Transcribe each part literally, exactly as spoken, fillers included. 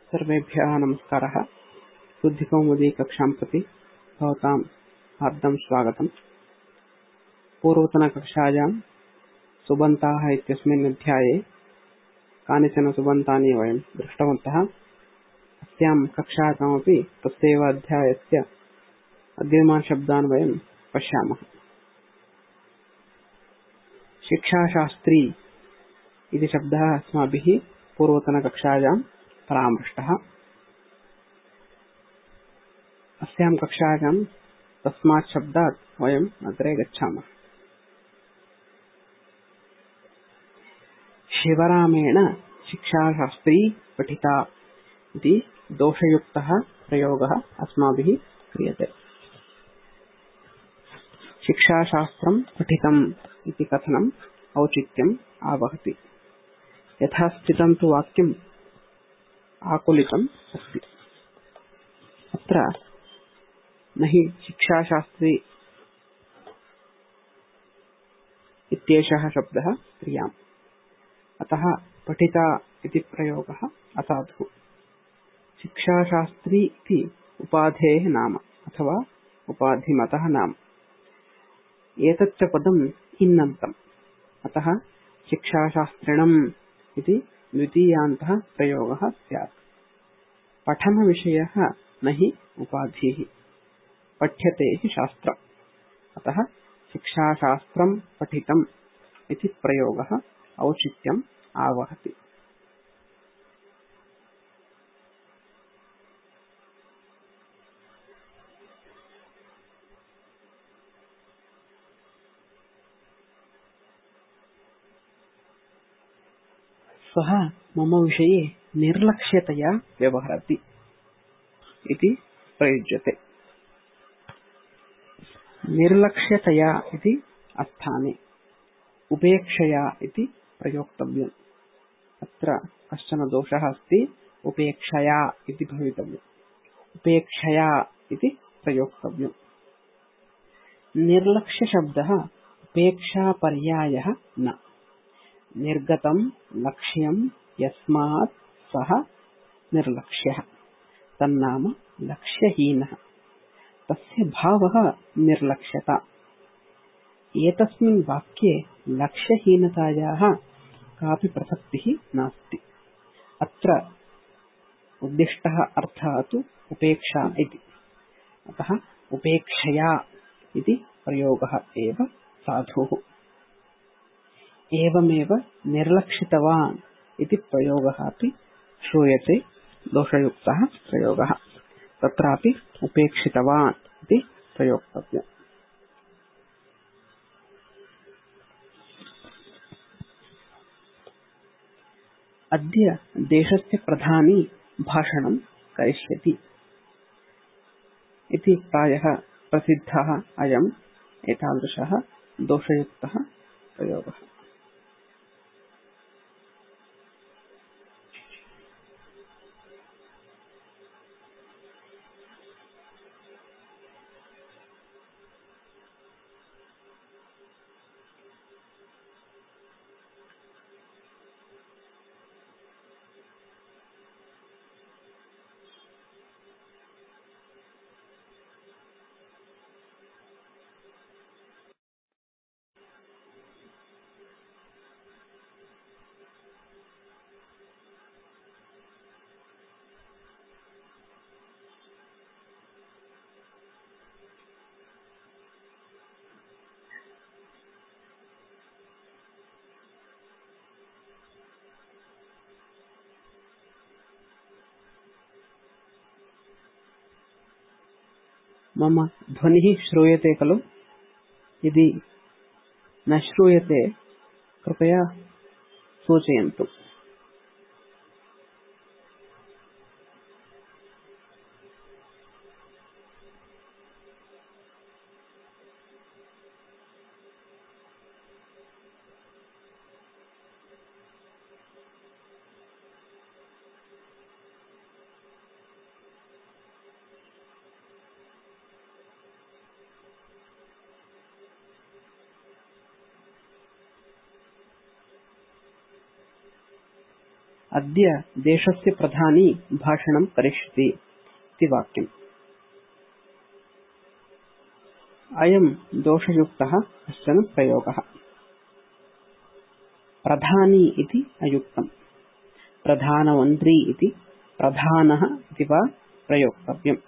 सर्वेभ्यः नमस्कारः। बुद्धिकौमुदी कक्षां प्रति भवतां हार्दं स्वागतम्। पूर्वतनकक्षायां सुबन्ताः इत्यस्मिन् अध्याये कानिचन सुबन्तानि वयं दृष्टवन्तः। अस्यां कक्षायामपि तस्यैव अध्यायस्य अग्रिमान् शब्दान् वयं पश्यामः। शिक्षाशास्त्री इति शब्दः अस्माभिः पूर्वतनकक्षायां परामृष्टः। अस्यां कक्षायां तस्मात् शब्दात् वयम् अग्रे गच्छामः। शिवरामेण शिक्षाशास्त्री पठिता इति दोषयुक्तः प्रयोगः अस्माभिः क्रियते। शिक्षाशास्त्रं पठितम् इति कथनम् औचित्यम् आवहति। यथा स्थितं तु वाक्यम् आकुलितम् अस्ति। अत्र न हि शिक्षाशास्त्री इत्येषः शब्दः क्रियाम्, अतः पठिता इति प्रयोगः असाधुः। शिक्षाशास्त्री इति उपाधेः नाम अथवा उपाधिमतः नाम। एतच्च पदम् इन्नन्तम्, अतः शिक्षाशास्त्रिणम् इति द्वितीयान्तः प्रयोगः स्यात्। पठनविषयः न हि उपाधिः, पठ्यते हि शास्त्रम्, अतः शिक्षाशास्त्रं पठितम् इति प्रयोगः औचित्यम् आवहति। सः मम विषये निर्लक्ष्यतया व्यवहरति इति प्रयुज्यते। निर्लक्ष्यतया इति अस्थाने उपेक्षया इति प्रयोक्तव्यम्। अत्र कश्चन दोषः अस्ति। उपेक्षया इति भवितव्यम्, उपेक्षया इति प्रयोक्तव्यम्। निर्लक्ष्यशब्दः उपेक्षापर्यायः न। निर्गतं लक्ष्यं यस्मात् सः निर्लक्ष्यः तन्नाम लक्ष्यहीनः। तस्य भावः निर्लक्ष्यता। एतस्मिन् वाक्ये लक्ष्यहीनतायाः कापि प्रसक्तिः नास्ति। अत्र उद्दिष्टः अर्थः तु उपेक्षा इति, अतः उपेक्षया इति प्रयोगः एव साधुः। एवमेव निर्लक्षितवान् इति प्रयोगः अपि श्रूयते, दोषयुक्तः प्रयोगः। तत्रापि उपेक्षितवान् इति प्रयोक्तव्यम्। अद्य देशस्य प्रधानी भाषणं करिष्यति इति प्रायः प्रसिद्धः अयम् एतादृशः दोषयुक्तः प्रयोगः। मम ध्वनिः श्रूयते खलु? यदि न श्रूयते कृपया सूचयन्तु। अद्य देशस्य प्रधानी भाषणं करिष्यति इति वाक्यम्। अयं दोषयुक्तः कश्चन प्रयोगः। प्रधानी इति अयुक्तम्। प्रधानमन्त्री इति प्रधानः इति वा प्रयोक्तव्यम्।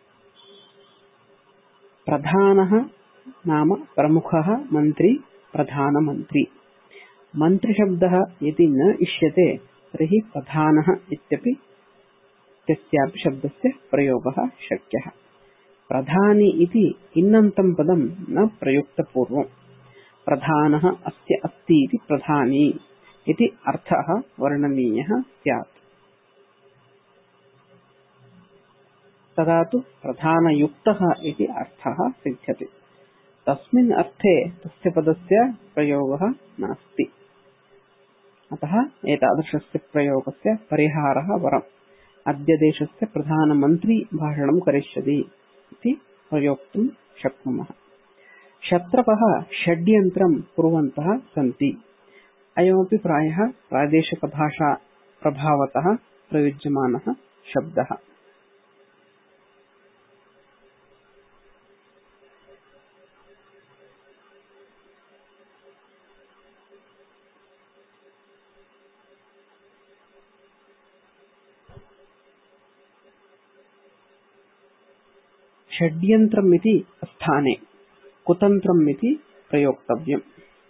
प्रधानः नाम प्रमुखः मन्त्री प्रधानमन्त्री। मन्त्रिशब्दः यदि न इष्यते तर्हि प्रधानः इत्यपि तस्यापि शब्दस्य प्रयोगः शक्यः। प्रधानी इति इन्नन्तं पदं न प्रयुक्तपूर्वम्। प्रधानः अस्य अस्ति इति प्रधानी इति अर्थः वर्णनीयः स्यात्। तदा तु प्रधानयुक्तः इति अर्थः सिद्ध्यते। तस्मिन् अर्थे तस्य पदस्य प्रयोगः नास्ति। अतः एतादृशस्य प्रयोगस्य परिहारः वरम्। अद्य देशस्य प्रधानमन्त्री भाषणं करिष्यति इति प्रयोक्तुं शक्नुमः। शत्रवः षड्यन्त्रं कुर्वन्तः सन्ति। अयमपि प्रायः प्रादेशिकभाषा प्रभावतः प्रयुज्यमानः शब्दः। षड्यन्त्रम् इति स्थाने कुतन्त्रम् इति प्रयोक्तव्यम्।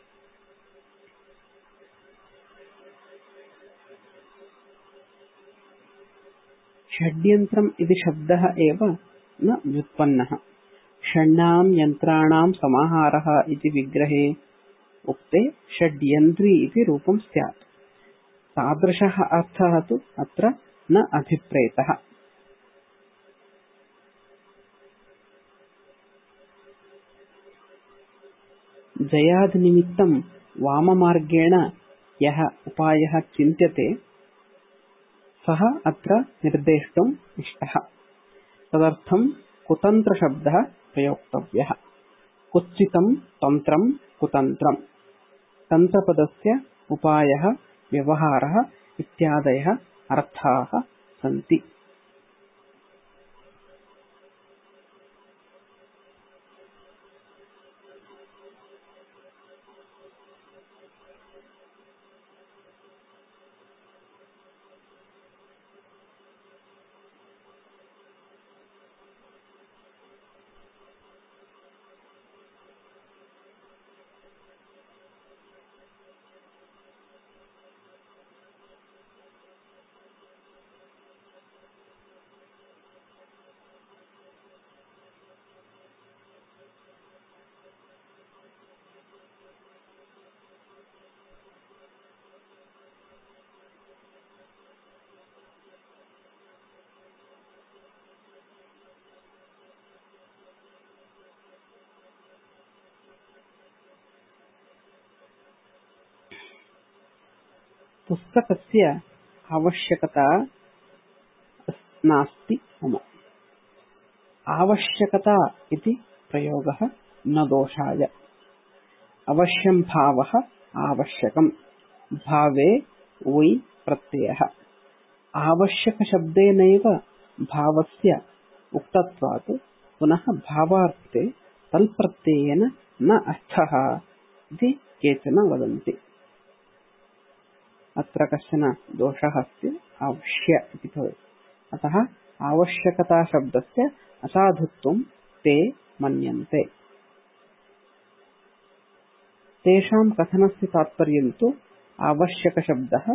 षड्यन्त्रम् इति शब्दः एव न व्युत्पन्नः। षण्णां यन्त्राणां समाहारः इति विग्रहे उक्ते षड्यन्त्री इति रूपं स्यात्। तादृशः अर्थः तु अत्र न अभिप्रेतः। जयादिनिमित्तं वाममार्गेण यः उपायः चिन्त्यते सः अत्र निर्देष्टुम् इष्टः। तदर्थं कुतन्त्रशब्दः प्रयोक्तव्यः। कुत्सितं तन्त्रं कुतन्त्रम्। तन्त्रपदस्य उपायः व्यवहारः इत्यादयः अर्थाः सन्ति। पुस्तकस्य आवश्यकता नास्ति मम। आवश्यकता इति प्रयोगः न दोषाय। अवश्यं भावः आवश्यकम्। भावे वै प्रत्ययः। आवश्यकशब्देनैव भावस्य उक्तत्वात् पुनः भावार्थे तल्प्रत्ययेन न अर्थः इति केचन वदन्ति। अत्र कश्चन दोषः अस्ति। आवश्य इति भवति। अतः आवश्यकता शब्दस्य असाधुत्वं ते मन्यन्ते। तेषां कथनस्य तात्पर्यं तु आवश्यकशब्दः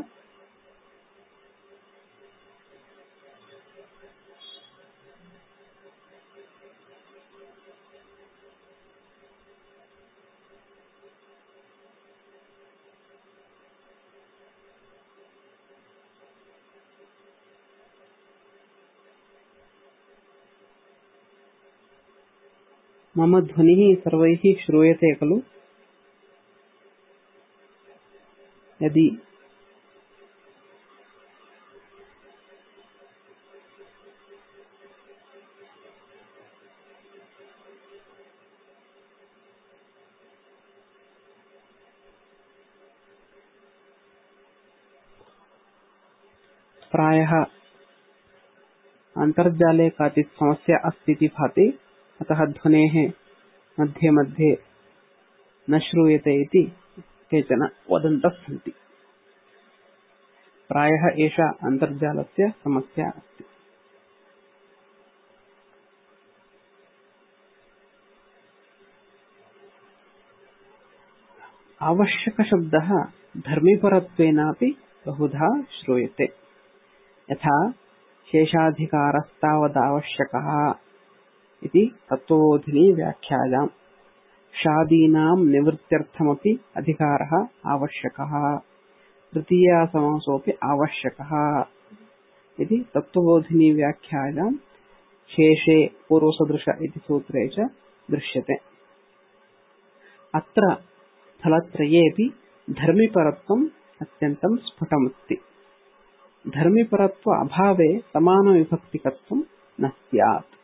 मम ध्वनिः सर्वैः श्रूयते खलु? यदि प्रायः अन्तर्जाले काचित् समस्या अस्ति इति भाति, अतः ध्वनेः मध्ये मध्ये न श्रूयते इति केचन वदन्तः सन्ति। प्रायः एषा अन्तर्जालस्य समस्या अस्ति। आवश्यकशब्दः धर्मीपरत्वेनापि बहुधा श्रूयते। यथा शेषाधिकारस्तावदावश्यकः इति तत्त्वबोधिनी व्याख्यायाम् शादीनां निवृत्त्यर्थमपि अधिकारः आवश्यकः, तृतीयासमासोऽपि आवश्यकः इति तत्त्वबोधिनी व्याख्यायां शेषे पूर्वसदृश इति सूत्रे च दृश्यते। अत्र फलत्रयेऽपि धर्मीपरत्वम् अत्यन्तं स्फुटमस्ति। धर्मीपरत्व अभावे समानविभक्तिकत्वं न स्यात्।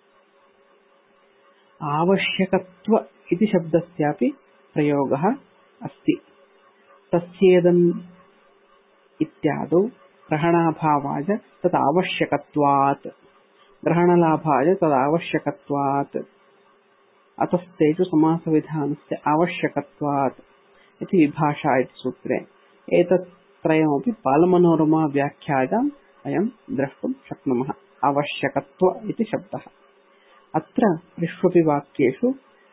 आवश्यकत्व इति शब्दस्यापि प्रयोगः अस्ति। तस्येदम् इत्यादौ ग्रहणाभावाय तदावश्यकत्वात्, ग्रहणलाभाय तदावश्यकत्वात्, अतस्तेषु समासविधानस्य आवश्यकत्वात् इति विभाषा इति सूत्रे एतत् त्रयमपि बालमनोरमा व्याख्यायाम् वयं द्रष्टुं शक्नुमः। आवश्यकत्व इति शब्दः अत्र त्रिष्वपि वाक्येषु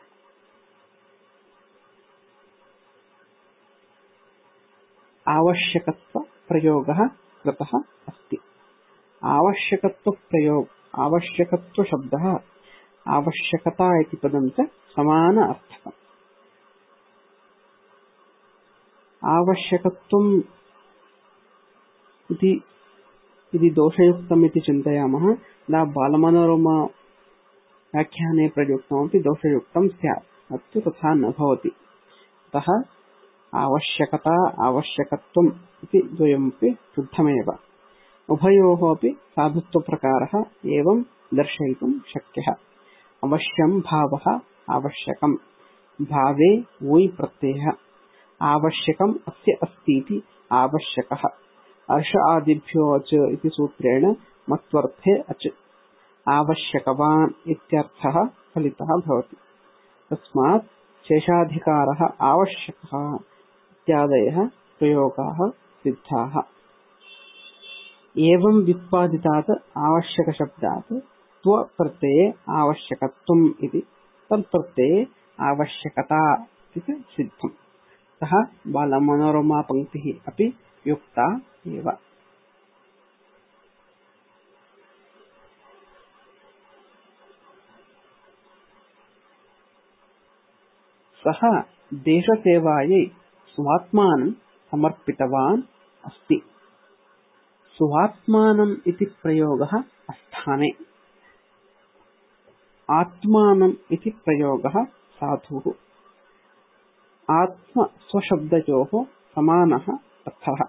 आवश्यकत्व प्रयोगः कृतः अस्ति। आवश्यकत्व प्रयोग आवश्यकत्व शब्दः आवश्यकता इति पदं च समान अर्थकम्। आवश्यकत्वम् इति यदि दोषयुक्तम् इति चिन्तयामः तदा बालमनोरमा व्याख्याने प्रयुक्तमपि दोषयुक्तं स्यात्, अस्तु तथा न भवति। अतः आवश्यकता आवश्यकत्वम् इति द्वयमपि शुद्धमेव। उभयोः अपि साधुत्वप्रकारः एवं दर्शयितुं शक्यः। अवश्यं भावः आवश्यकं, भावे वुय् प्रत्ययः, आवश्यकम् अस्य अस्तीति आवश्यकः, अर्ष आदिभ्यो अच इति सूत्रेण मत्वर्थे अच, आवश्यकवान् इत्यर्थः फलितः भवति। तस्मात् शेषाधिकारः आवश्यकः इत्यादयः प्रयोगाः सिद्धाः। एवं व्युत्पादितात् आवश्यकशब्दात् त्व प्रत्यये आवश्यकत्वम् इति तत्प्रत्यये आवश्यकता इति सिद्धम्। अतः बालमनोरमा पङ्क्तिः अपि युक्ता एव। सः देशसेवायै स्वात्मानं समर्पितवान् अस्ति। स्वात्मानम् इति प्रयोगः अस्थाने, आत्मानम् इति प्रयोगः साधुः। आत्म स्वशब्दयोः समानः अर्थः।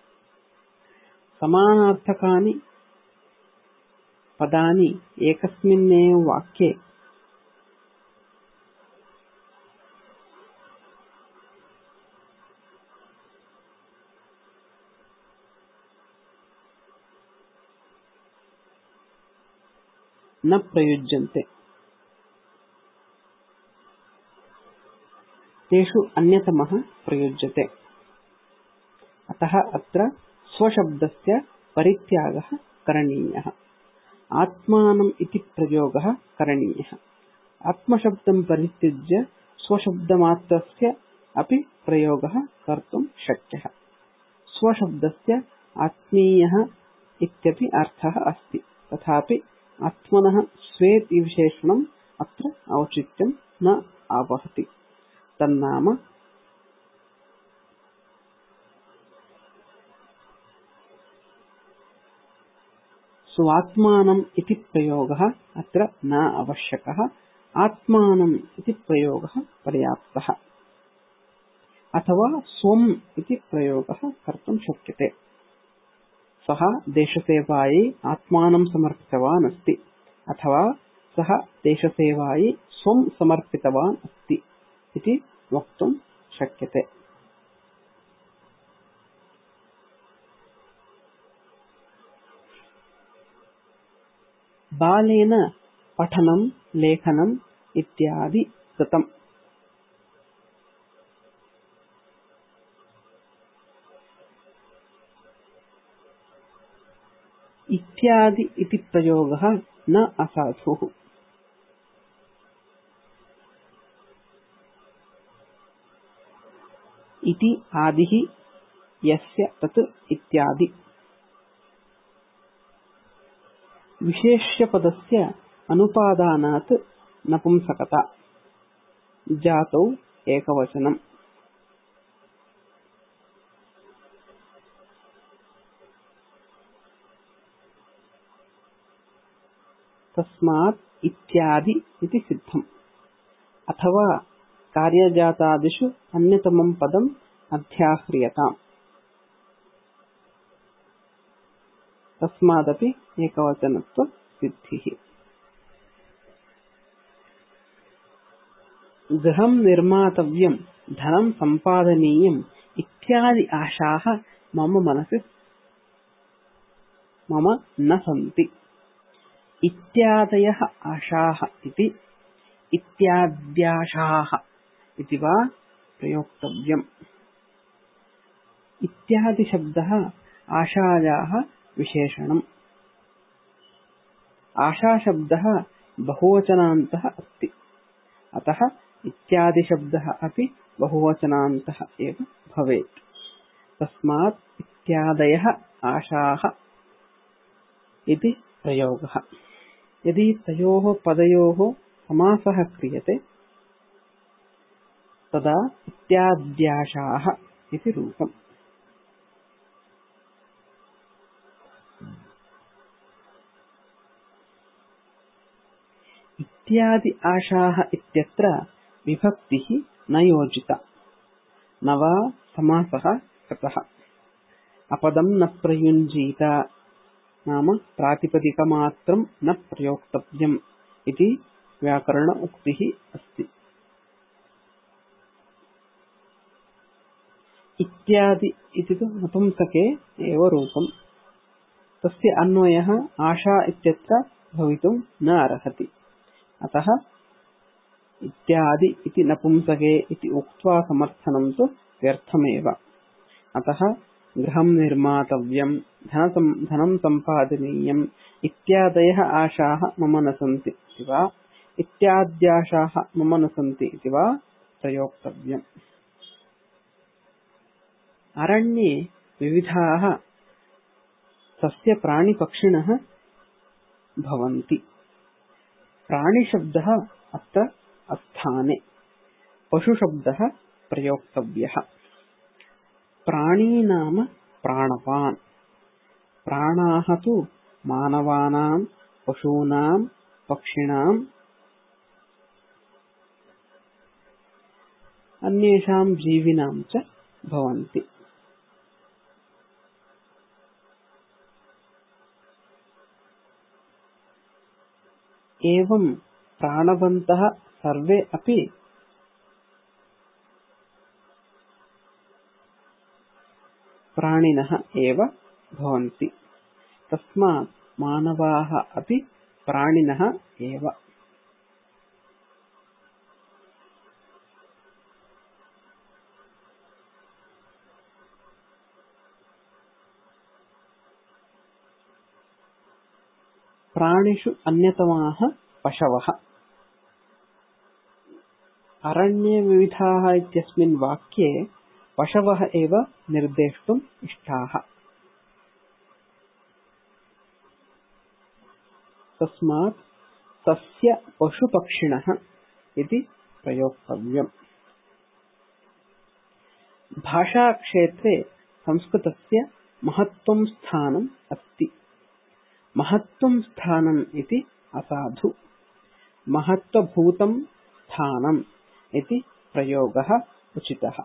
समानार्थकानि पदानि एकस्मिन्नेव वाक्ये न प्रयुज्यन्ते। तेषु अन्यतमः प्रयुज्यते। अतः अत्र स्वशब्दस्य परित्यागः करणीयः। आत्मानम् इति प्रयोगः करणीयः। आत्मशब्दं परित्यज्य स्वशब्दमात्रस्य अपि प्रयोगः कर्तुं शक्यः। स्वशब्दस्य आत्मीयः इत्यपि अर्थः अस्ति, तथापि आत्मनः स्वेति विशेषणम् अत्र औचित्यं न आवहति। तन्नाम स्वात्मानम् इति प्रयोगः अत्र न आवश्यकः, आत्मानम् इति प्रयोगः पर्याप्तः। अथवा स्वम् इति प्रयोगः कर्तुं शक्यते। सः देशसेवायै आत्मानं समर्पितवान् अस्ति, अथवा सः देशसेवायै स्वं समर्पितवान् अस्ति इति वक्तुं शक्यते। बालेन पठनं लेखनम् इत्यादि कृतम्। इत्यादि इति प्रयोगः न असाधुः। इति आदिः यस्य तत् इत्यादि। विशेष्यपदस्य अनुपादानात् नपुंसकता। जातौ एकवचनम्। तस्मात् इत्यादि इति सिद्धम्। अथवा कार्यजातादिषु अन्यतमं पदम् अध्याह्रियताम्। तस्मादपि एकवचनत्व सिद्धिः। गृहं निर्मातव्यं, धनं सम्पादनीयम् इत्यादि आशाः मम मनसि मम न सन्ति। इत्यादयः आशाः इति इत्याद्याशाः इति वा प्रयोक्तव्यम्। इत्यादि शब्दः आशायाः विशेषणम्। आशाशब्दः बहुवचनान्तः अस्ति। अतः इत्यादि शब्दः अपि बहुवचनान्तः एव भवेत्। तस्मात् इत्यादयः आशाः इति प्रयोगः। यदि तयोः पदयोः समासः क्रियते तदा इत्याद्याशाः इति रूपम्। इत्यादि आशाः इत्यत्र विभक्तिः न योजिता, न वा समासः कृतः। अपदं न प्रयुञ्जीत नाम प्रातिपदिकमात्रं न प्रयोक्तव्यम् इति व्याकरण उक्तिः अस्ति। इत्यादि इति तु नपुंसके एव रूपम्। तस्य अन्वयः आशा इत्यत्र भवितुं न अर्हति। अतः इत्यादि इति नपुंसके इति उक्त्वा समर्थनं तु व्यर्थमेव। अतः गृहं निर्मातव्यं, धनं सम्पादनीयम् इत्यादयः आशाः मम न सन्ति इति वा इत्याद्याशाः मम न सन्ति इति वा प्रयोक्तव्यम्। अरण्ये विविधाः सस्य प्राणिपक्षिणः भवन्ति। प्राणिशब्दः अत्र अस्थाने, पशुशब्दः प्रयोक्तव्यः। प्राणी नाम प्राणवान्। प्राणाः तु मानवानां, पशूनां, पक्षिणाम्, अन्येषां जीविनां च भवन्ति। एवं प्राणवन्तः सर्वे अपि प्राणिनः एव भवन्ति। तस्मात् मानवाः अपि प्राणिनः एव। प्राणिषु अन्यतमाः पशवः। अरण्ये विविधाः इत्यस्मिन् वाक्ये पशवः एव निर्देष्टुम् इष्टाः। तस्मात् तस्य पशुपक्षिणः इति प्रयोक्तव्यम्। भाषाक्षेत्रे संस्कृतस्य महत्त्वं स्थानम् अस्ति। महत्त्वं स्थानम् इति असाधु। महत्त्वभूतं स्थानम् इति प्रयोगः उचितः।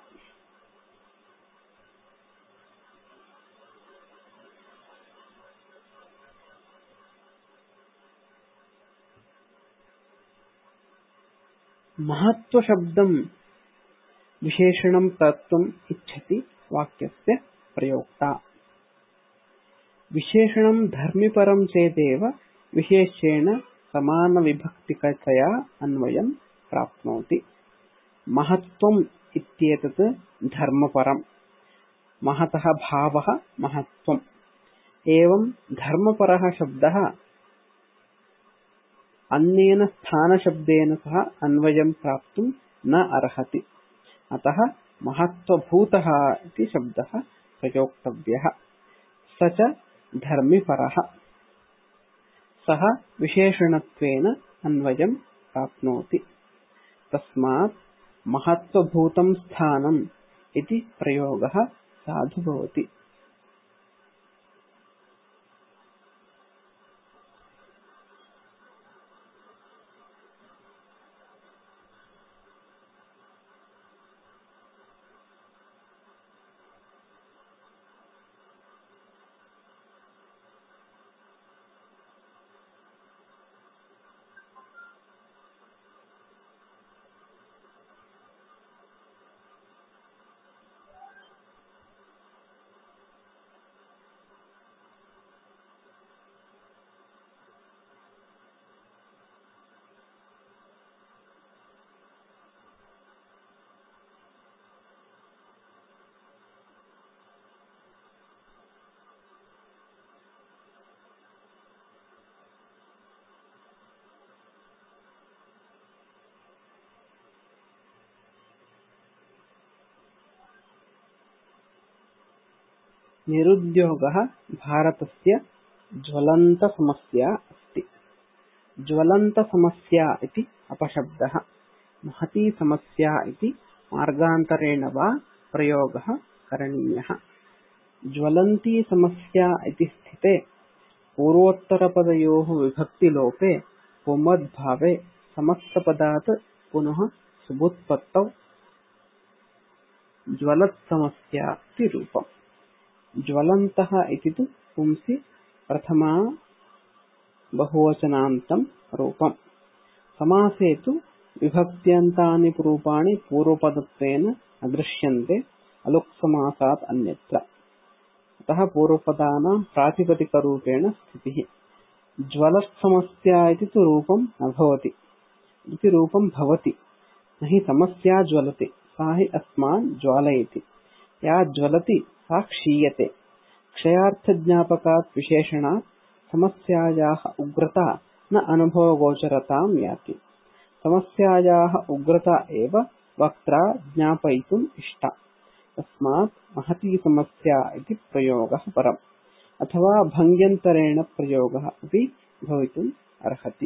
महत्त्वशब्दं विशेषणं कर्तुम् इच्छति वाक्यस्य प्रयोक्ता। विशेषणं धर्मिपरं चेदेव विशेषेण समानविभक्तिकतया अन्वयं प्राप्नोति। महत्त्वम् इत्येतत् धर्मपरम्। महतः भावः महत्त्वम्। एवं धर्मपरः शब्दः अन्येन स्थानशब्देन सह अन्वयं प्राप्तुं न अर्हति। अतः महत्त्वभूतः इति शब्दः प्रयोक्तव्यः। स च धर्मिपरः। सः विशेषणत्वेन अन्वयं प्राप्नोति। तस्मात् महत्त्वभूतं स्थानम् इति प्रयोगः साधु भवति। निरुद्योगः भारतस्य ज्वलन्तसमस्या अस्ति। ज्वलन्तसमस्या इति अपशब्दः। महती समस्या इति मार्गान्तरेण वा प्रयोगः करणीयः। ज्वलन्ती समस्या इति स्थिते पूर्वोत्तरपदयोः विभक्तिलोपे पुंवद्भावे समस्तपदात् पुनः सुबुत्पत्तौ ज्वलत्समस्या इति रूपम्। ज्वलन्तः इति तु पुंसि प्रथमा बहुवचनान्तं रूपम्। समासे तु विभक्त्यन्तानि रूपाणि पूर्वपदत्वेन न दृश्यन्ते अलुक्समासात् अन्यत्र। अतः पूर्वपदानां प्रातिपदिकरूपेण स्थितिः। ज्वलत्समस्या इति तु रूपं न भवति। इति रूपं भवति। न हि समस्या ज्वलति, सा हि अस्मान् ज्वालयति। या ज्वलति सा क्षीयते। क्षयार्थज्ञापकात् विशेषणात् समस्यायाः उग्रता न अनुभवगोचरतां याति। समस्यायाः उग्रता एव वक्त्रा ज्ञापयितुम् इष्टा। तस्मात् महती समस्या इति प्रयोगः परम्। अथवा भङ्ग्यन्तरेण प्रयोगः अपि भवितुम् अर्हति।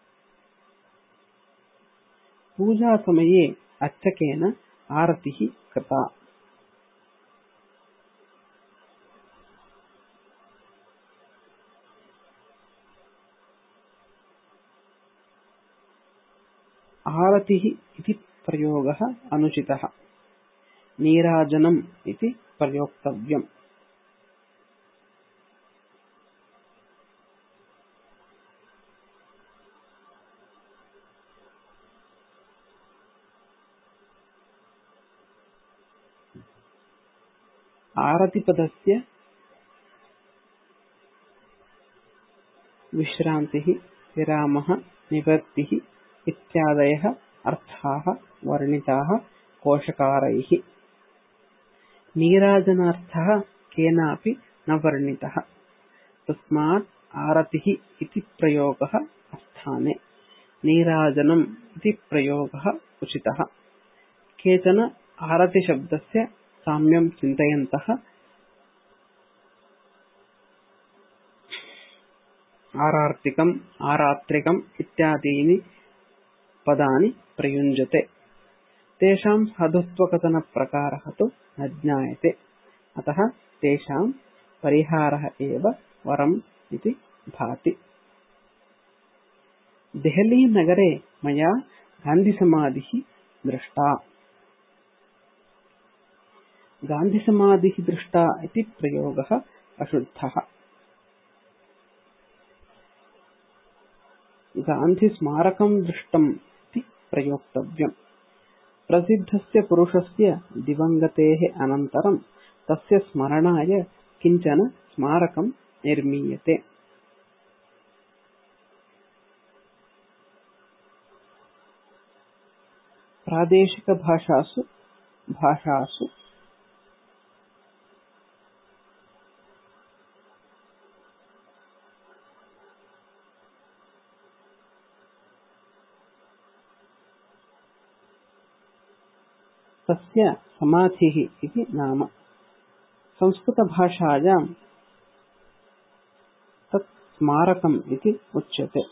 पूजासमये अर्चकेन आरतिः कृता। आरतिः इति प्रयोगः अनुचितः। नीराजनम् इति प्रयोक्तव्यम्। आरतिपदस्य विश्रान्तिः, विरामः, निवृत्तिः इत्यादयः अर्थाः वर्णिताः कोशकारैः। नीराजनार्थः केनापि न वर्णितः। तस्मात् आरतिः इति प्रयोगः अस्थाने। नीराजनम् इति प्रयोगः उचितः। केचन आरतिशब्दस्य साम्यं चिन्तयन्तः आरार्तिकम्, आरात्रिकम् इत्यादीनि पदानि प्रयुञ्जते। तेषां साधुत्वकथनप्रकारः तु न ज्ञायते। अतः तेषां परिहारः एव वरम् इति भाति। देहलीनगरे मया गान्धिसमाधिः दृष्टा। गान्धिसमाधिः दृष्टा इति प्रयोगः अशुद्धः। गान्धिस्मारकं दृष्टम् इति प्रयोक्तव्यम्। प्रसिद्धस्य पुरुषस्य दिवङ्गतेः अनन्तरं तस्य स्मरणाय किञ्चन स्मारकं निर्मीयते। प्रादेशिकभाषासु भाषासु तस्य समाधिः इति नाम। संस्कृतभाषायां तत् स्मारकम् इति उच्यते।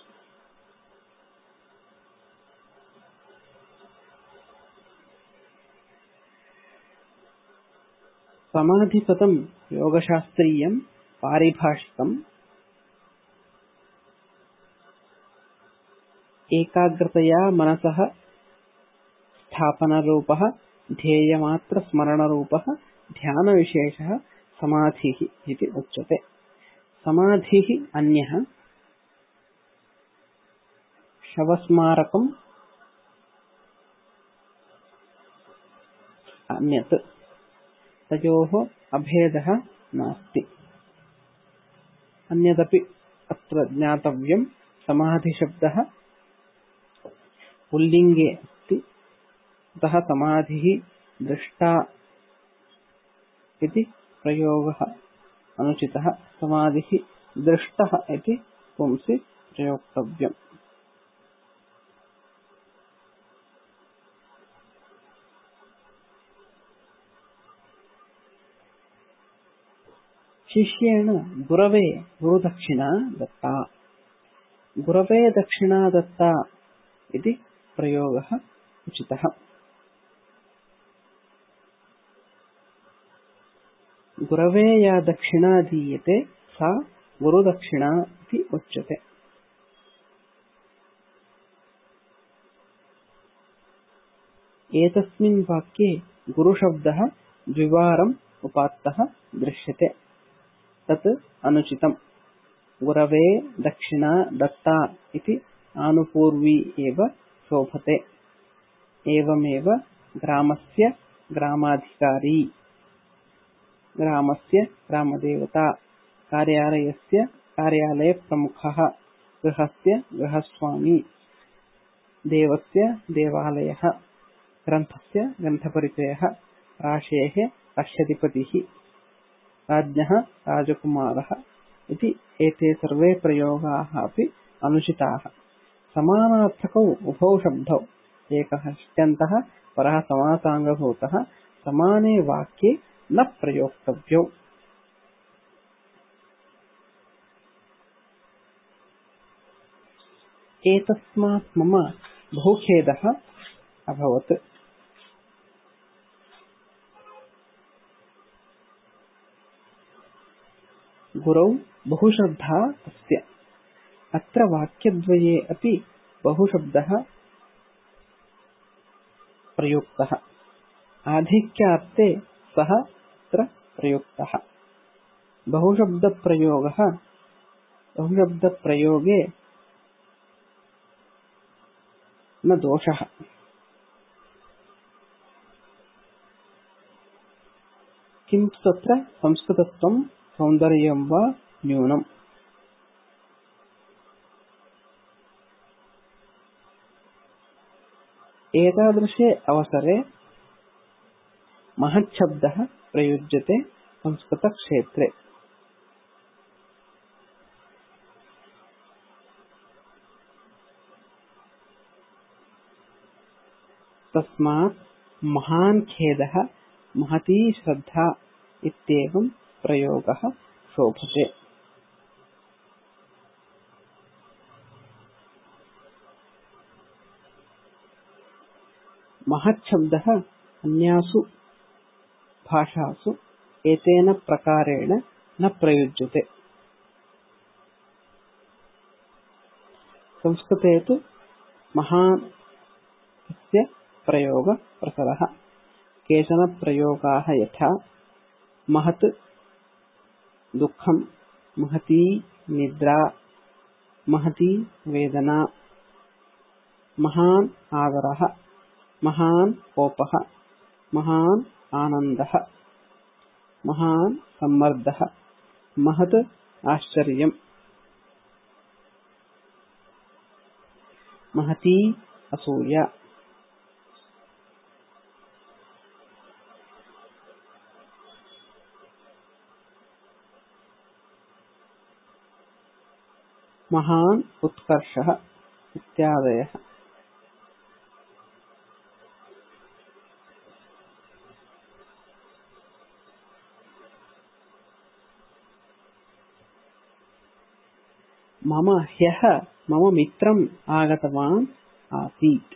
समाधिपदं योगशास्त्रीयं पारिभाषिकम् एकाग्रतया मनसः स्थापनरूपः ध्येयमात्रस्मरणरूपः ध्यानविशेषः समाधिः इति उच्यते। समाधिः अन्यः शवस्मारकम् अन्यत्, तयोः अभेदः नास्ति। अन्यदपि अत्र ज्ञातव्यं, समाधिशब्दः पुल्लिङ्गे अस्ति, अतः समाधिः दृष्टा इति प्रयोगः अनुचितः। समाधिः दृष्टः इति पुंसि प्रयोक्तव्यम्। शिष्येण गुरवे गुरुदक्षिणा दत्ता। गुरवे दक्षिणा दत्ता इति प्रयोगः उचितः। गुरवे या दक्षिणा दीयते सा गुरुदक्षिणा इति उच्यते। एतस्मिन् वाक्ये गुरुशब्दः द्विवारम् उपात्तः दृश्यते, तत् अनुचितम्। गुरवे दक्षिणा दत्ता इति आनुपूर्वी एव शोभते। एवमेव ग्रामस्य ग्रामाधिकारी, ग्रामस्य ग्रामदेवता, कार्यालयस्य कार्यालयप्रमुखः, गृहस्य गृहस्वामी, देवस्य देवालयः, ग्रन्थस्य ग्रन्थपरिचयः, राशेः राष्ट्रधिपतिः, राज्ञः राजकुमारः इति एते सर्वे प्रयोगाः अपि अनुचिताः। समानार्थकौ उभौ शब्दौ, एकः षष्ट्यन्तः परः समासाङ्गभूतः, समाने वाक्ये न प्रयोक्तव्यौ। एतस्मात् मम बहुखेदः अभवत्। गुरौ बहुश्रद्धा तस्य। अत्र वाक्यद्वये अपि बहुशब्दः प्रयुक्तः। आधिक्यार्थे सः अत्र प्रयुक्तः। बहुशब्दप्रयोगः बहुशब्दप्रयोगे न दोषः। किन्तु तत्र संस्कृतत्वं सौन्दर्यं वा न्यूनम्। एतादृशे अवसरे महच्छब्दः प्रयुज्यते संस्कृतक्षेत्रे। तस्मात् महान् खेदः, महती श्रद्धा इत्येवं प्रयोगः शोभते। महच्छब्दः अन्यासु भाषासु एतेन प्रकारेण न प्रयुज्यते। संस्कृते तु महान् इत्यस्य प्रयोगप्रसरः। केचन प्रयोगाः यथा महत् दुःखं, महती निद्रा, महती वेदना, महान् आदरः, महान् कोपः, महान् आनन्दः, महान् सम्मर्दः, महत् आश्चर्यम्, महती असूया, महान् उत्कर्षः इत्यादयः। मम ह्यः मम मित्रम् आगतवान् आसीत्।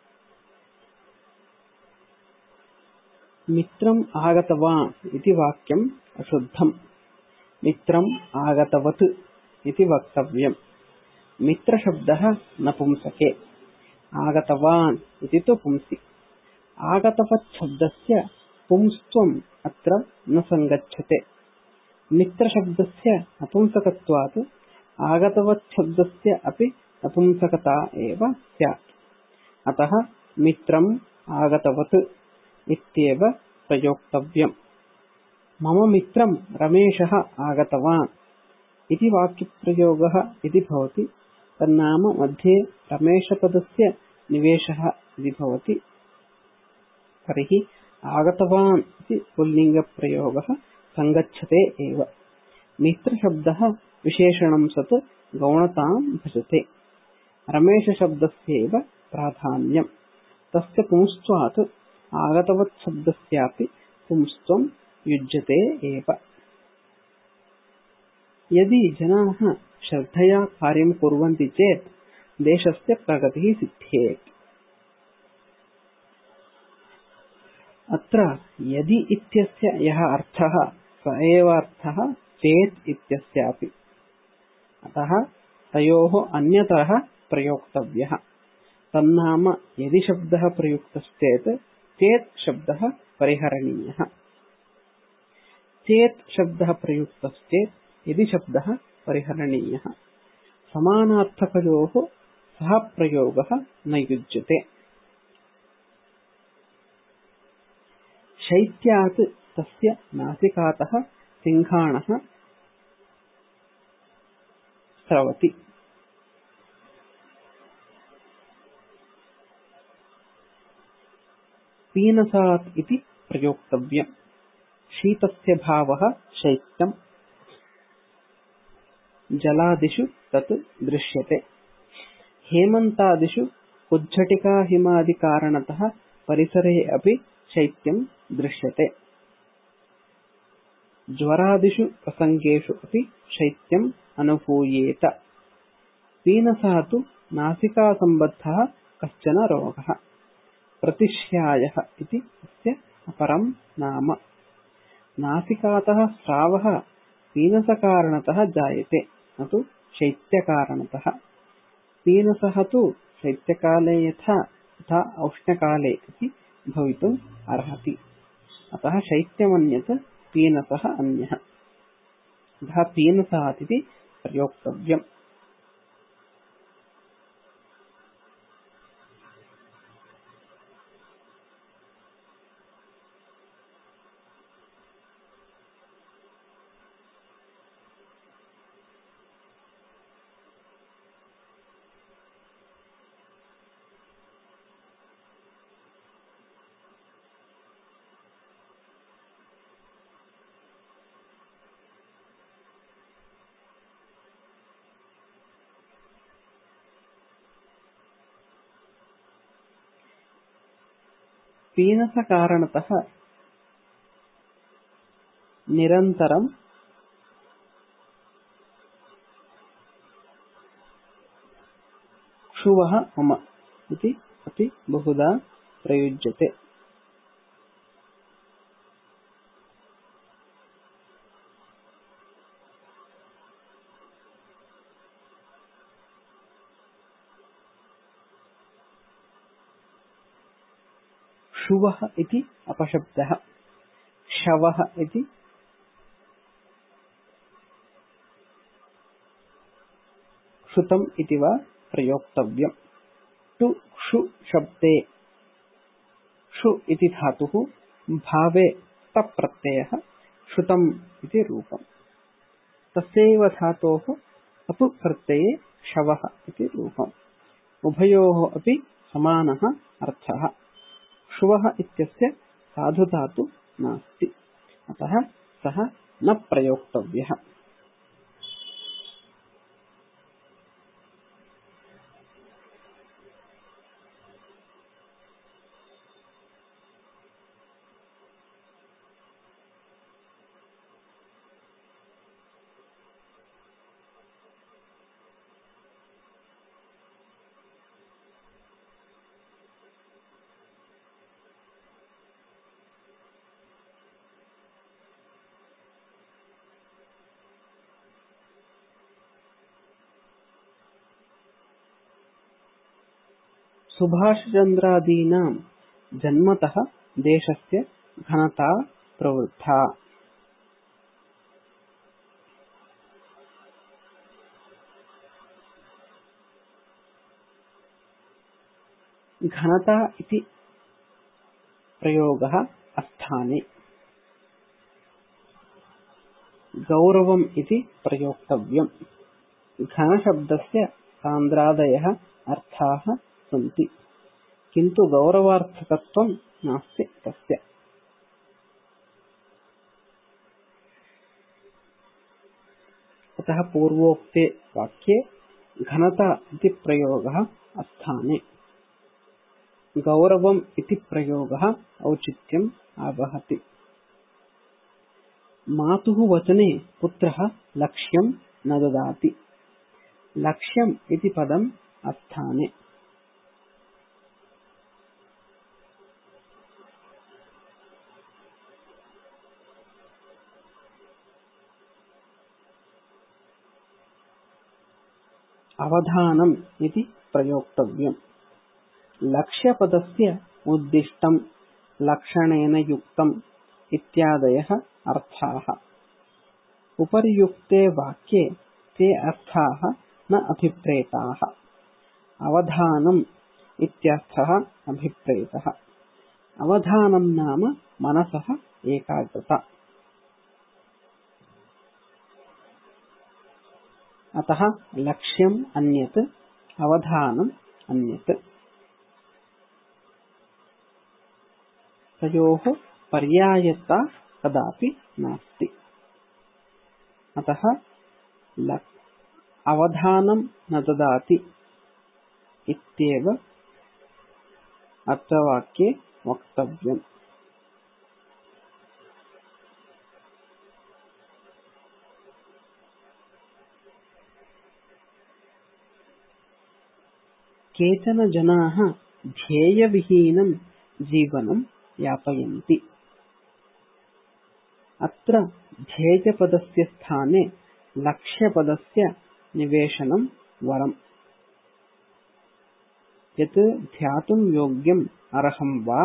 मित्रम् आगतवान् इति वाक्यम् अशुद्धम्। मित्रम् आगतवत् इति वक्तव्यम्। मित्रशब्दः नपुंसके, आगतवान् इति तु पुंसि। आगतवत् शब्दस्य पुंस्त्वम् अत्र न सङ्गच्छते। मित्रशब्दस्य नपुंसकत्वात् आगतवत् शब्दस्य अपि नपुंसकता एव स्यात्। अतः मित्रम् आगतवत् इत्येव प्रयोक्तव्यम्। मम मित्रम् रमेशः आगतवान् इति वाक्यप्रयोगः इति भवति। तन्नाम मध्ये रमेशपदस्य निवेशः इति भवति। तर्हि आगतवान् इति पुल्लिङ्गप्रयोगः सङ्गच्छते एव। मित्रशब्दः विशेषणं सत् गौणतां भजते। रमेशशब्दस्यैव प्राधान्यम्। तस्य पुंस्त्वात् आगतवत् शब्दस्यापि पुंस्त्वं युज्यते एव। यदि जनाः श्रद्धया कार्यं कुर्वन्ति चेत् देशस्य प्रगतिः सिद्ध्येत्। अत्र यदि इत्यस्य यः अर्थः स एव अर्थः चेत् इत्यस्यापि। अतः तयोः अन्यतरः प्रयोक्तव्यः। तन्नाम यदि शब्दः प्रयुक्तश्चेत् चेत् शब्दः परिहरणीयः। चेत् शब्दः प्रयुक्तश्चेत् यदि शब्दः परिहरणीयः। समानार्थकयोः सह प्रयोगः न युज्यते। शैत्यात् तस्य नासिकातः सिंहाणः स्रवति। पीनसात् इति प्रयोक्तव्यम्। शीतस्य भावः शैत्यम्। जलादिषु तत् दृश्यते। हेमन्तादिषु उज्झटिकाहिमादिकारणतः परिसरे अपि शैत्यं दृश्यते। ज्वरादिषु प्रसङ्गेषु अपि शैत्यम् अनुभूयेत। पीनसा तु नासिकासम्बद्धः कश्चन रोगः। प्रतिश्यायः इति अस्य अपरं नाम। नासिकातः स्रावः पीनसकारणतः जायते, न तु शैत्यकारणतः। पीनसः तु शैत्यकाले यथा तथा औष्ण्यकाले अपि भवितुम् अर्हति। अतः शैत्यमन्यत् पीनसः अन्यः। अतः पीनसात् इति प्रयोक्तव्यम्। पीनसकारणतः निरन्तरं क्षुवः मम इति अपि बहुधा प्रयुज्यते। क्षुवः इति अपशब्दः। क्षवः इति क्षुतम् इति वा प्रयोक्तव्यम्। टु क्षु शब्दे क्षु इति धातुः भावे तप् प्रत्ययः क्षुतम् इति रूपम्। तस्यैव धातोः अप् प्रत्यये क्षवः इति रूपम्। उभयोः अपि समानः अर्थः। क्षुवः इत्यस्य साधुधातु नास्ति। अतः सः न प्रयोक्तव्यः। सुभाषचन्द्रादीनां जन्मतः देशस्य घनता प्रवृद्धा। घनता इति प्रयोगः अस्थाने। गौरवम् इति प्रयोक्तव्यम्। घनशब्दस्य सान्द्रादयः अर्थाः सन्ति, किन्तु गौरवार्थकत्वं नास्ति तस्य। अतः पूर्वोक्ते वाक्ये घनता इति प्रयोगः अस्थाने, गौरवम् इति प्रयोगः औचित्यम् आवहति। मातुः वचने पुत्रः लक्ष्यं न ददाति। लक्ष्यम् इति पदम् अस्थाने। अवधानम् इति प्रयोक्तव्यम्। लक्ष्यपदस्य उद्दिष्टं, लक्षणेन युक्तम् इत्यादयः अर्थाः। उपर्युक्ते वाक्ये ते अर्थाः न अभिप्रेताः। अवधानम् इत्यर्थः अभिप्रेतः। अवधानं नाम मनसः एकाग्रता। अतः लक्ष्यम् अन्यत्, अवधानम् अन्यत्। तयोः पर्यायता कदापि नास्ति। अतः अवधानं न ददाति इत्येव अत्र वाक्ये वक्तव्यम्। केचन जनाः ध्येयविहीनं जीवनं यापयन्ति। अत्र ध्येयपदस्य स्थाने लक्ष्यपदस्य निवेशनं वरम्। यत् ध्यातुं योग्यम् अर्हं वा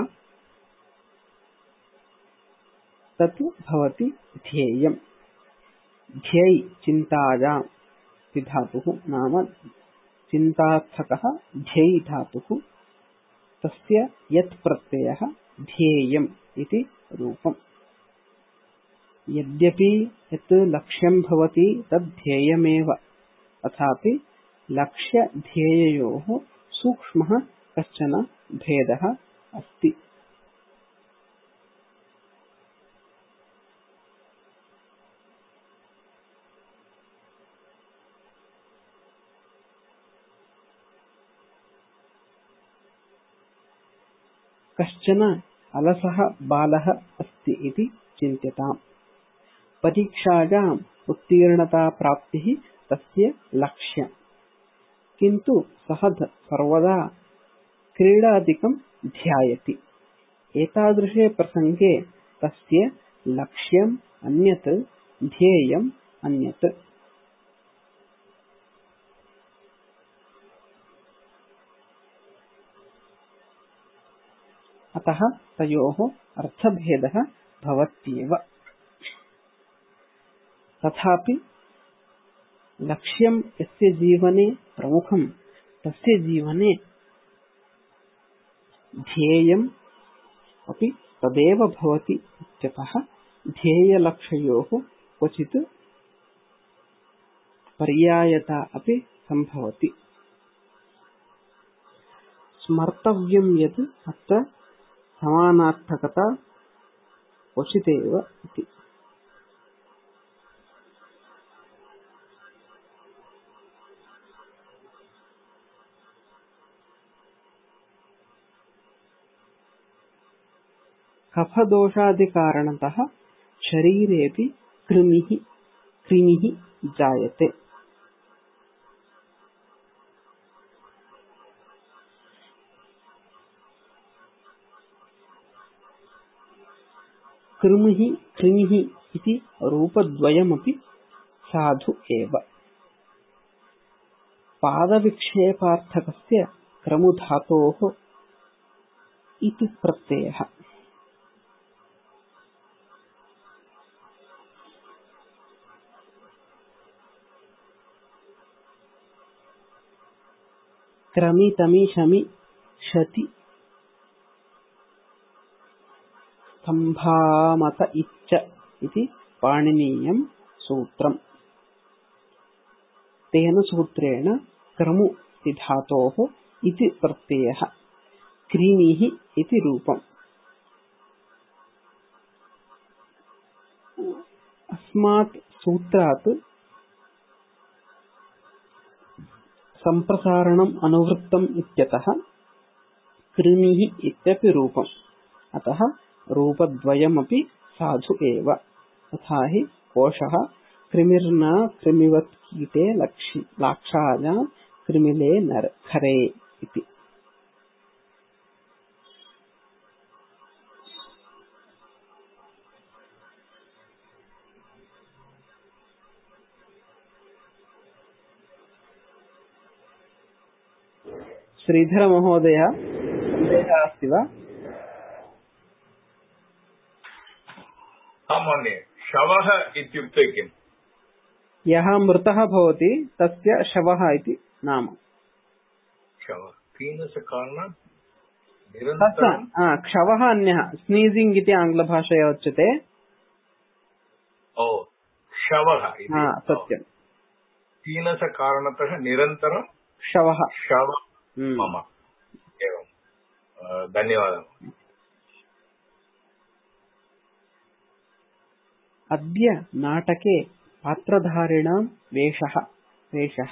तत् भवति ध्येयम्। ध्येय चिन्तायां धातुः नाम चिन्तार्थकः ध्येय धातुः, तस्य यत् प्रत्ययः ध्येयम् इति रूपम्। यद्यपि यत् लक्ष्यं भवति तद् ध्येयमेव, तथापि लक्ष्य ध्येययोः सूक्ष्मः कश्चन भेदः अस्ति। कश्चन अलसः बालः अस्ति इति चिन्त्यताम्। परीक्षायाम् उत्तीर्णता प्राप्तिः तस्य लक्ष्यम्, किन्तु सः सर्वदा क्रीडादिकं ध्यायति। एतादृशे प्रसङ्गे तस्य लक्ष्यम् अन्यत्, ध्येयम् अन्यत्। अतः तयोः अर्थभेदः भवत्येव। तथापि लक्ष्यं यस्य जीवने प्रमुखं तस्य जीवने ध्येयम् अपि तदेव भवति इत्यतः ध्येयलक्ष्ययोः क्वचित् पर्यायता अपि सम्भवति। स्मर्तव्यं यत् अत्र समानार्थकता क्वचिदेव इति। कफदोषादिकारणतः शरीरेऽपि कृमिः कृमिः जायते। कृमिः कृमिः इति रूपद्वयमपि साधु एव। पादविक्षेपार्थकस्य क्रमुधातोः इति प्रत्ययः। क्रमि तमि शमि शति स्तम्भामत इच्च इति पाणिनीयं सूत्रम्। तेन सूत्रेण क्रमु इति धातोः इति प्रत्ययः क्रीणिः इति रूपम्। अस्मात् सूत्रात् सम्प्रसारणम् अनुवृत्तम् इत्यतः क्रीणिः इत्यपि रूपम्। अतः रूपद्वयमपि साधु एव। तथा हि कोशः कृमिर्न कृमिवत् कीटे लाक्षायां कृमिले नर खरे इति। श्रीधर महोदय सन्देहः अस्ति वा? महोदय, शवः इत्युक्ते किम्? यः मृतः भवति तस्य शवः इति नाम। शवः कीनसकारणात् निरन्तरं क्षवः अन्यः, स्नीजिंग इति आङ्ग्लभाषया उच्यते। ओ शवः इति सत्यं। कीनसकारणतः निरन्तरं शवः शव मम एवं। धन्यवादः। अद्य नाटके पात्रधारिणां वेषः वेषः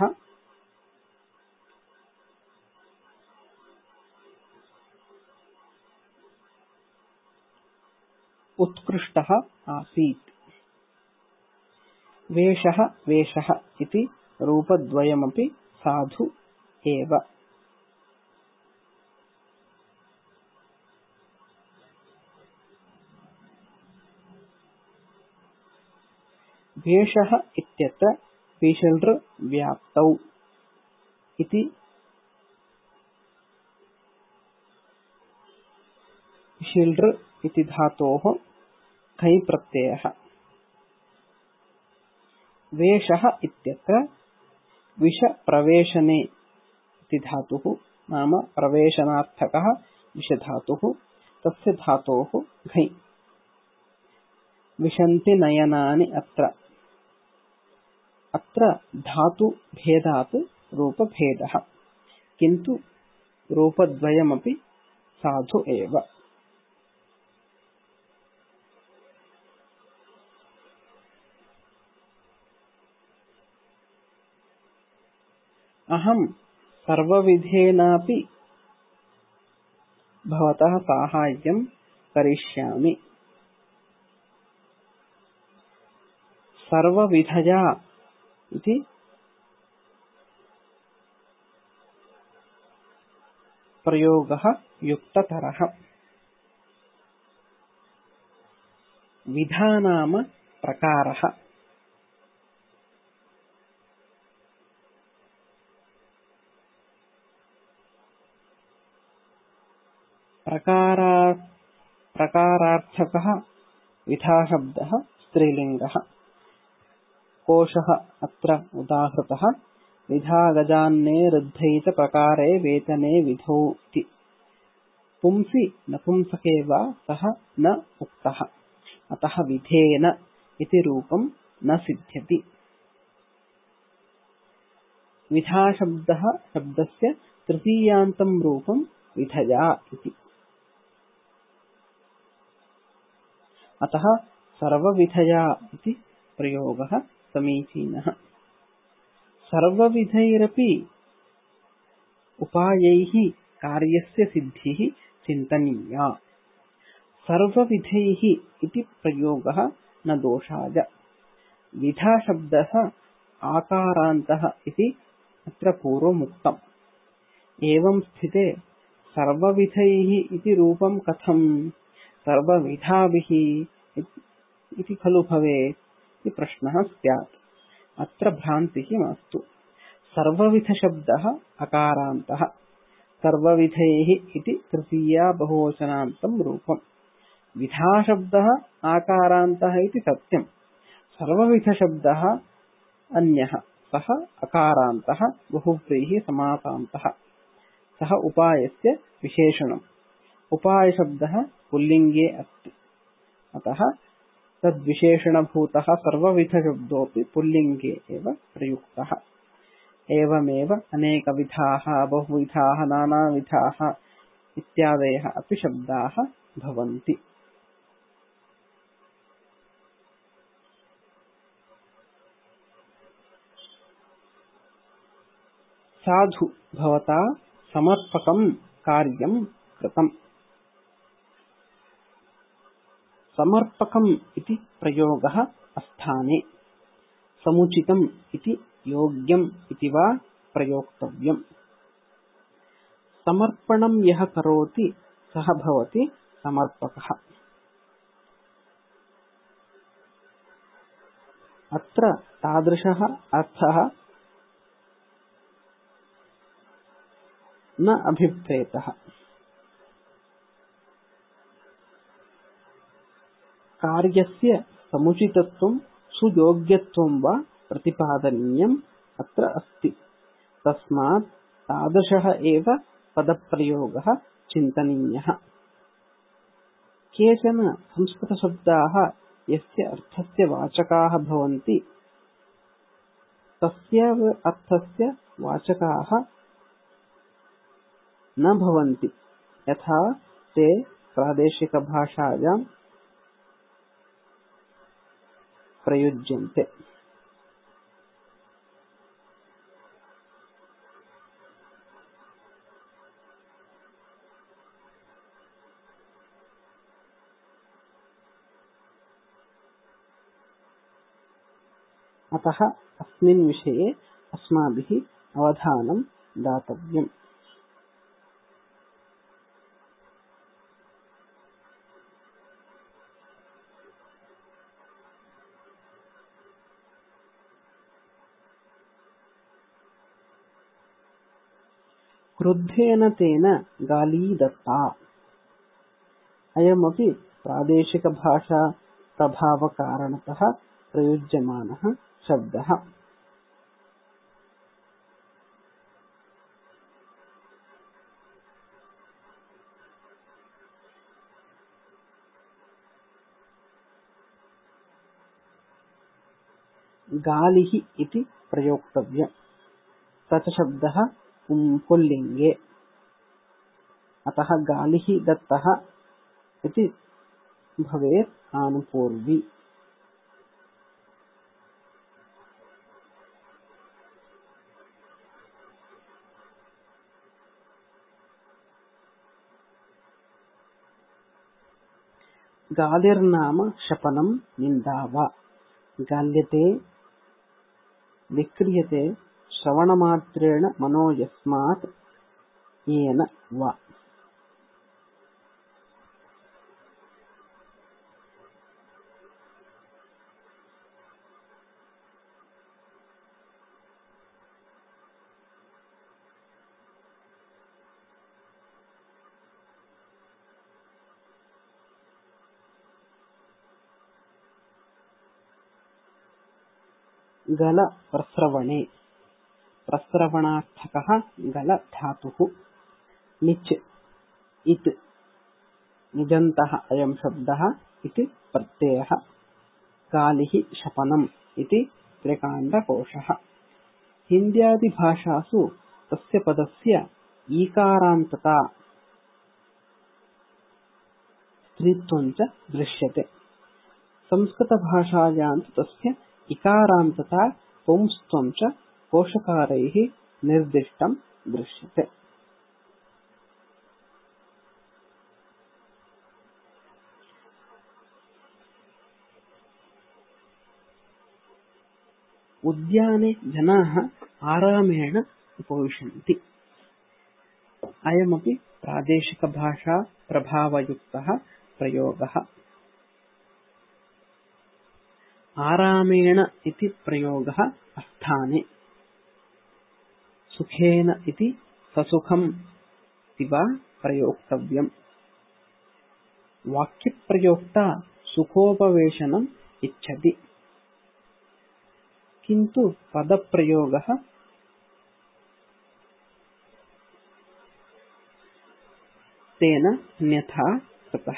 उत्कृष्टः आसीत्। वेषः वेषः इति रूपद्वयमपि साधु एव। वेषः इत्यत्र विशल्र व्याप्तौ इति विशल्र इति धातोः घञ् प्रत्ययः। वेषः इत्यत्र विष प्रवेशने इति धातुः, नाम प्रवेशनार्थकः विषधातुः, तस्य धातोः घञ्। विशन्ति नयनानि अत्र अत्र धातु भेदात् रूपभेदः, किन्तु रूपद्वयमपि साधु एव। अहं सर्वविधेनापि भवतः साहाय्यं करिष्यामि। सर्वविधया इति प्रयोगः युक्ततरः। विधा नाम प्रकारः। प्रकारा प्रकारार्थकः विधाशब्दः स्त्रीलिङ्गः। कोशः अत्र उदाहृतः। विधा गजान्ने ऋद्धे च प्रकारे वेतने विधौ इति। पुंसि नपुंसके वा सः न उक्तः, अतः विधेन इति रूपं न सिद्ध्यति। विधाशब्दः शब्दस्य तृतीयान्तं रूपं विधया इति। अतः सर्वविधया इति प्रयोगः समीचीनः। सर्वविधैरपि उपायैः कार्यस्य सिद्धिः चिन्तनीया। सर्वविधैः इति प्रयोगः न दोषाय। विधा शब्दः आकारान्तः इति अत्र पूर्वमुक्तम्। एवं स्थिते सर्वविधैः इति रूपं कथं सर्वविधाभिः इति खलु भवेत् इति प्रश्नः स्यात्। अत्र भ्रान्तिः मास्तु। सर्वविधशब्दः अकारान्तः, सर्वविधैः इति तृतीया बहुवचनान्तं रूपम्। विधाशब्दः आकारान्तः इति सत्यम्। सर्वविधशब्दः अन्यः, सः अकारान्तः बहुव्रीहि समासान्तः। सः उपायस्य विशेषणम्। उपायशब्दः पुल्लिङ्गे अस्ति, अतः तद्विशेषणभूतः सर्वविधशब्दोऽपि पुल्लिङ्गे एव प्रयुक्तः। एवमेव अनेकविधाः, बहुविधाः, नानाविधाः इत्यादयः अपि शब्दाः भवन्ति। साधु भवता समर्पकं कार्यं कृतम्। समर्पकम् इति प्रयोगः अस्थाने। समुचितम् इति योग्यम् इति वा प्रयोक्तव्यम्। समर्पणं यः करोति सः भवति समर्पकः। अत्र तादृशः अर्थः न अभिप्रेतः। कार्यस्य समुचितत्वं सुयोग्यत्वं वा प्रतिपादनीयम् अत्र अस्ति। तस्मात् तादृशः एव पदप्रयोगः चिन्तनीयः। केचन संस्कृतशब्दाः यस्य अर्थस्य वाचकाः भवन्ति तस्यैव अर्थस्य वाचकाः न भवन्ति, यथा ते प्रादेशिकभाषायां प्रयुज्यन्ते। अतः अस्मिन् विषये अस्माभिः अवधानं दातव्यम्। क्रुद्धेन तेन गाली दत्ता। अयमपि प्रादेशिकभाषा प्रभावकारणतः प्रयुज्यमानः शब्दः। गालिः इति प्रयोक्तव्यम्। तत् शब्दः पुल्लिङ्गे, अतः गालिः दत्तः इति भवेत् आनुपूर्वी। गालिर्नाम शपनं निन्दा वा। गाल्यते विक्रियते श्रवणमात्रेण मनो यस्मात् येन वा। गल प्रस्रवणे। प्रस्रवणार्थकः गल धातुः। निच् इत् निजन्तः अयं शब्दः इति प्रत्ययः। गालिः शपनम् इति त्रिकाण्डकोशः। हिन्द्यादिभाषासु तस्य पदस्य ईकारान्तता स्त्रीत्वं च दृश्यते। संस्कृतभाषायां तस्य इकारान्तता पुंस्त्वं च कोशकारैः निर्दिष्टं दृश्यते। उद्याने जनाः आरामेण उपविशन्ति। अयमपि प्रादेशिकभाषा प्रभावयुक्तः प्रयोगः। आरामेण इति प्रयोगः अस्थाने। सुखेन इति ससुखम् इति वा प्रयोक्तव्यम्। वाक्यप्रयोक्ता सुखोपवेशनम् इच्छति, किन्तु पदप्रयोगः तेन अन्यथा कृतः।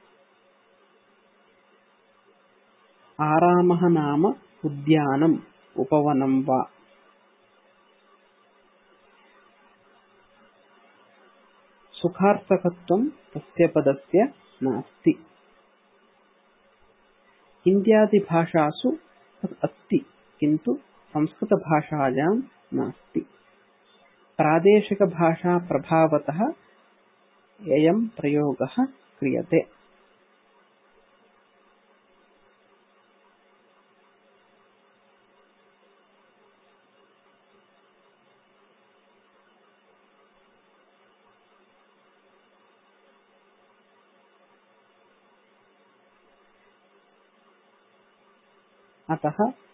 आरामः नाम उद्यानम् उपवनं वा। सुखार्थकत्वं तस्य पदस्य नास्ति। हिन्द्यादिभाषासु तत् अस्ति, किन्तु संस्कृतभाषायां नास्ति। प्रादेशिकभाषाप्रभावतः अयं प्रयोगः क्रियते। अतः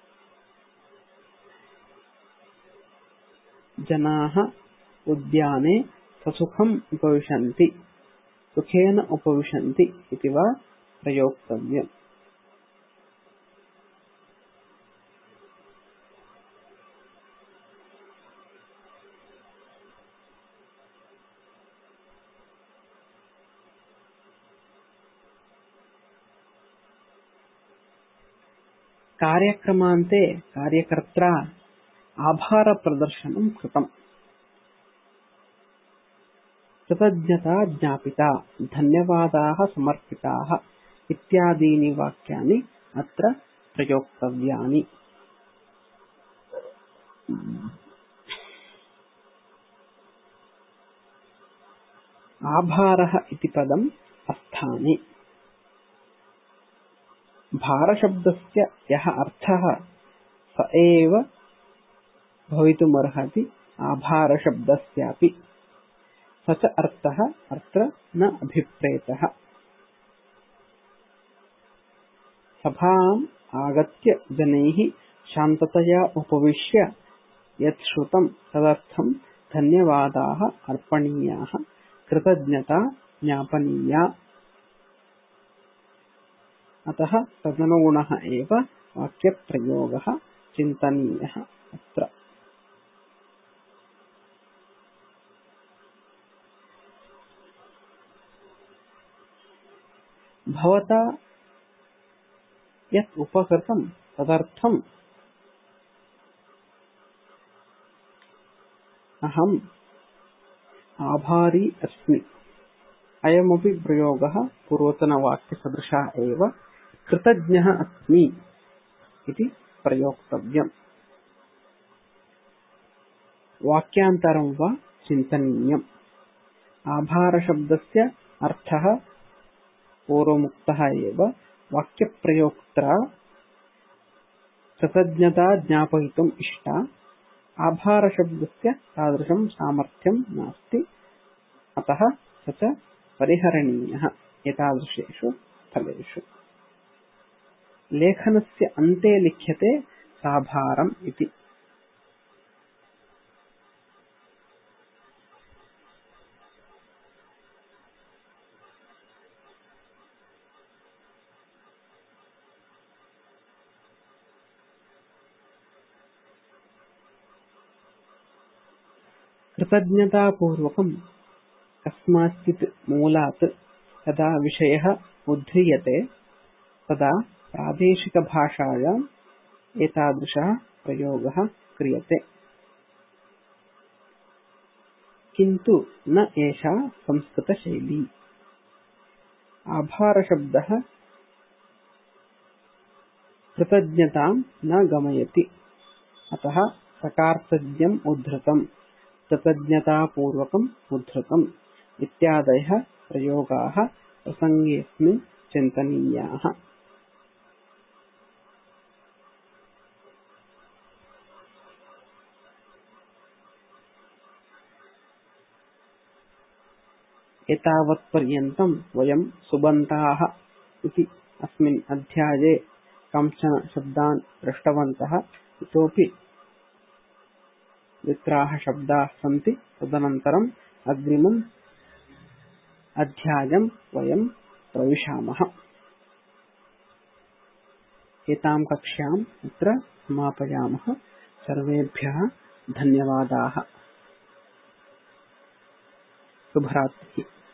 जनाः उद्याने ससुखम् उपविशन्ति, सुखेन उपविशन्ति इति वा प्रयोक्तव्यम्। कार्यक्रमान्ते कार्यकर्त्रा आभारप्रदर्शनं कृतम्। कृतज्ञता ज्ञापिता, धन्यवादाः समर्पिताः इत्यादीनि वाक्यानि अत्र प्रयोक्तव्यानि। आभारः इति पदम् अस्थाने। भारशब्दस्य यः अर्थः स एव भवितुमर्हति आभारशब्दस्यापि। स च अर्थः अत्र न अभिप्रेतः। सभाम् आगत्य जनैः शान्ततया उपविश्य यत् श्रुतं तदर्थं धन्यवादाः अर्पणीयाः, कृतज्ञता ज्ञापनीया। अतः तदनुगुणः एव वाक्यप्रयोगः चिन्तनीयः अत्र। भवता यत् उपकृतं तदर्थम् अहम् आभारी अस्मि। अयमपि प्रयोगः पूर्वतनवाक्यसदृशः एव। कृतज्ञः अस्मि इति प्रयोक्तव्यम्। वाक्यान्तरं वा चिन्तनीयम्। आभारशब्दस्य अर्थः पूर्वमुक्तः एव। वाक्यप्रयोक्त्रा कृतज्ञता ज्ञापयितुम् इष्टा। आभारशब्दस्य तादृशं सामर्थ्यं नास्ति, अतः स च परिहरणीयः एतादृशेषु स्थलेषु। लेखनस्य अन्ते लिख्यते साभारम् इति। कृतज्ञतापूर्वकं कस्माच्चित् मूलात् यदा विषयः उद्ध्रियते तदा प्रादेशिकभाषायाम् एतादृशः प्रयोगः क्रियते, किन्तु न एषा संस्कृतशैली। आभारशब्दः कृतज्ञतां न गमयति, अतः सकार्थज्ञम् उद्धृतम्, कृतज्ञतापूर्वकम् उद्धृतम् इत्यादयः प्रयोगाः प्रसङ्गेऽस्मिन् चिन्तनीयाः। एतावत्पर्यन्तं वयं सुबन्ताः इति अस्मिन् अध्याये कांश्चन शब्दान् दृष्टवन्तः। इतोपि द्वित्राः शब्दाः सन्ति। तदनन्तरम् अग्रिमं अध्यायं वयं प्रविशामः। एतां कक्ष्याम् अत्र समापयामः। सर्वेभ्यः धन्यवादाः। शुभरात्रिः।